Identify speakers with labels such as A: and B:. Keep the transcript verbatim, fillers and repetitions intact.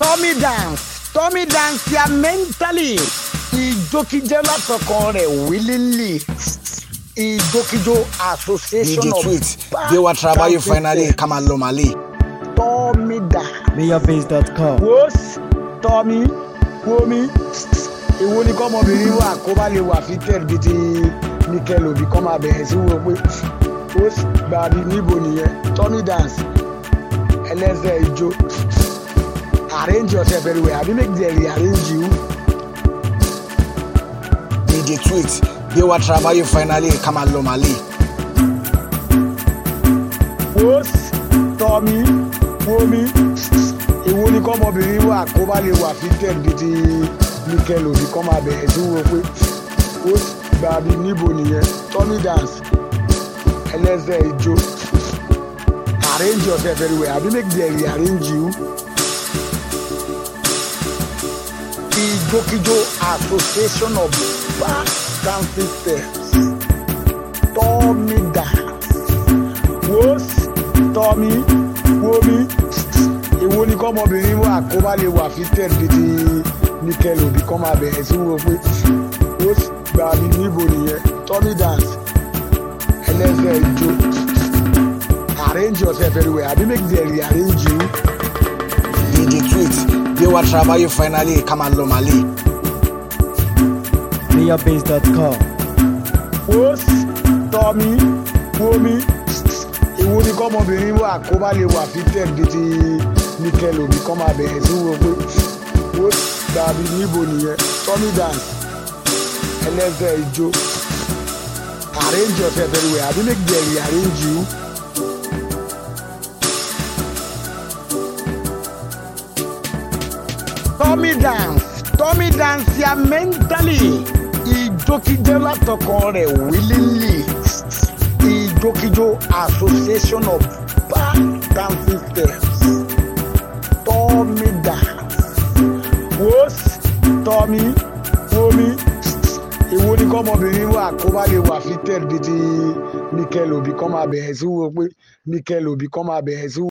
A: Tommy dance Tommy dance ya mentally ìjókíjẹ́ látọkàn rẹ̀ willingly ìjókíjó association
B: D J
A: of
B: Tweet they were traveling finally come on Lomali.
A: Tommy dance
C: Mayorbase dot com.
A: wos Tommy womi èwo ni kọ́mọbìnrin wà kó bá lè wà fitted bíi ti Mikel Obi kọ́ máa bẹ̀rẹ̀ sí wo pé ó gbàbí níbo nìyẹn Tommy dance ẹlẹ́sẹ̀ ijó arrange yourself very well abi make them rearrange you.
B: D J Tweet they were traveling finally come on Lomali.
A: wos Tommy womi èwo ni kọ́mọbìnrin wà kó bá lè wà fitted bíi ti Mikel Obi kọ́ máa bẹ̀rẹ̀ sí wo pé ó gbàbí níbo nìyẹn Tommy dance ẹlẹ́sẹ̀ ijó arrange yourself very well abi make them rearrange you. Ìjókíjó association of bar dancing steps Tommy dance wos Tommy womi èwo ni kọ́mọbìnrin wà kó bá lè wà fitted bíi ti Mikel Obi kọ́ máa bẹ̀rẹ̀ sí wo pé ó gbàbí níbo nìyẹn Tommy dance ẹlẹ́sẹ̀ ijó arrange yourself very well abi make them rearrange you.
B: D J Tweet they were traveling finally come on Lomali.
C: Mayorbase dot com.
A: wos Tommy womi èwo ni kọ́mọbìnrin wà kó bá lè wà fitted bíi ti Mikel Obi kọ́ máa bẹ̀rẹ̀ sí wo pé ó gbàbí níbo nìyẹn Tommy dance ẹlẹ́sẹ̀ ijó arrange yourself very well abi make them rearrange you. Tommy dance Tommy dance ya mentally ìjókíjẹ́ látọkàn rẹ̀ willingly ìjókíjó association of bar dancing steps Tommy dance wos Tommy womi èwo ni kọ́mọbìnrin wà kó bá lè wà fitted bíi ti Mikel Obi kọ́ máa bẹ̀rẹ̀ sí wo pé Mikel Obi kọ́ máa bẹ̀rẹ̀ sí.